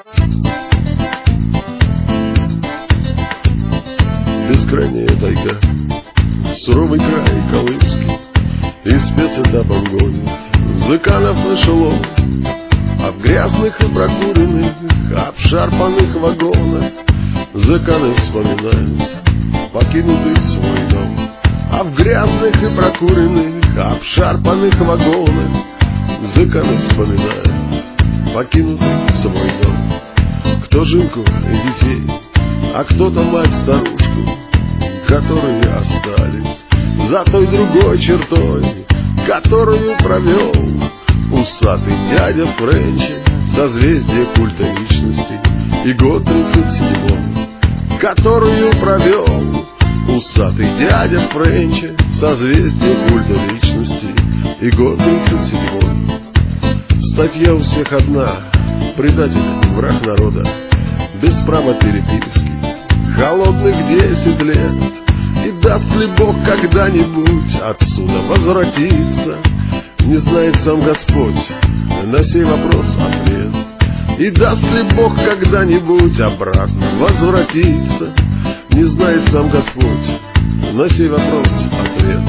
Бескрайняя тайга, суровый край колымский, и спецэтапом гонит Зыканов эшелон. А в грязных и прокуренных, обшарпанных вагонах Зыканы вспоминают покинутый свой дом. А в грязных и прокуренных, обшарпанных вагонах Зыканы вспоминают покинутый свой дом. Кто жинку и детей, а кто-то мать-старушку, которые остались за той другой чертой, которую провел усатый дядя Френчи, созвездие культа личности и год 37-й, которую провел усатый дядя Френчи, созвездие культа личности и год 37-й. Статья у всех одна: предатель, враг народа, без права переписки, холодных 10 лет. И даст ли Бог когда-нибудь отсюда возвратиться, не знает сам Господь на сей вопрос ответ. И даст ли Бог когда-нибудь обратно возвратиться, не знает сам Господь на сей вопрос ответ.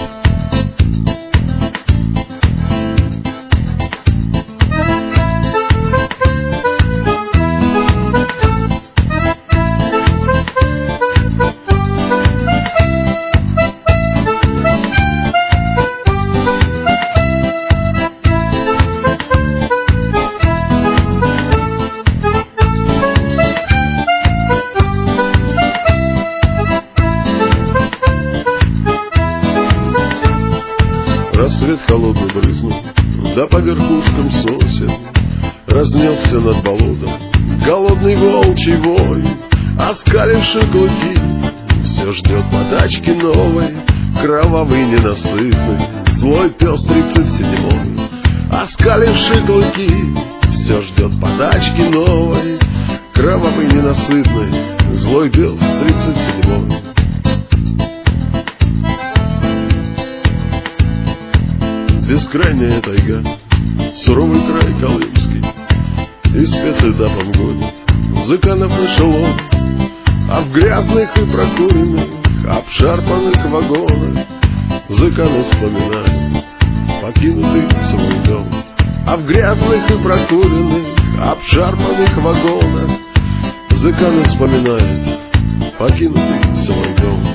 Рассвет холодный брызнул, да по верхушкам сосен разнесся над болотом голодный волчий вой. Оскаливши клыки, все ждет подачки новой, кровавый ненасытный злой пес 37-й. Оскаливши клыки, все ждет подачки новой, кровавый ненасытный злой пес 37-й. Бескрайняя тайга, суровый край колымский, и спецэтапом гонит Зыканов эшелон. А в грязных и прокуренных, обшарпанных вагонах Зыканы вспоминают покинутый свой дом. А в грязных и прокуренных, обшарпанных вагонах Зыканы вспоминают покинутый свой дом.